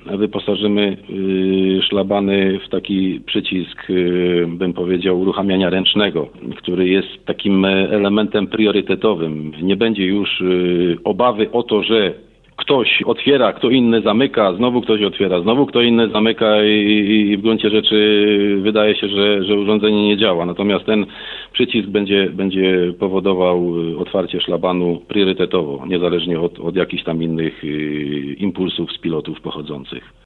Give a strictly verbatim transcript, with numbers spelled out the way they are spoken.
wyposażymy szlabany w taki przycisk, bym powiedział, uruchamiania ręcznego, który jest takim elementem priorytetowym. Nie będzie już obawy o to, że ktoś otwiera, kto inny zamyka, znowu ktoś otwiera, znowu kto inny zamyka i, i w gruncie rzeczy wydaje się, że, że urządzenie nie działa. Natomiast ten przycisk będzie, będzie powodował otwarcie szlabanu priorytetowo, niezależnie od, od jakichś tam innych impulsów z pilotów pochodzących.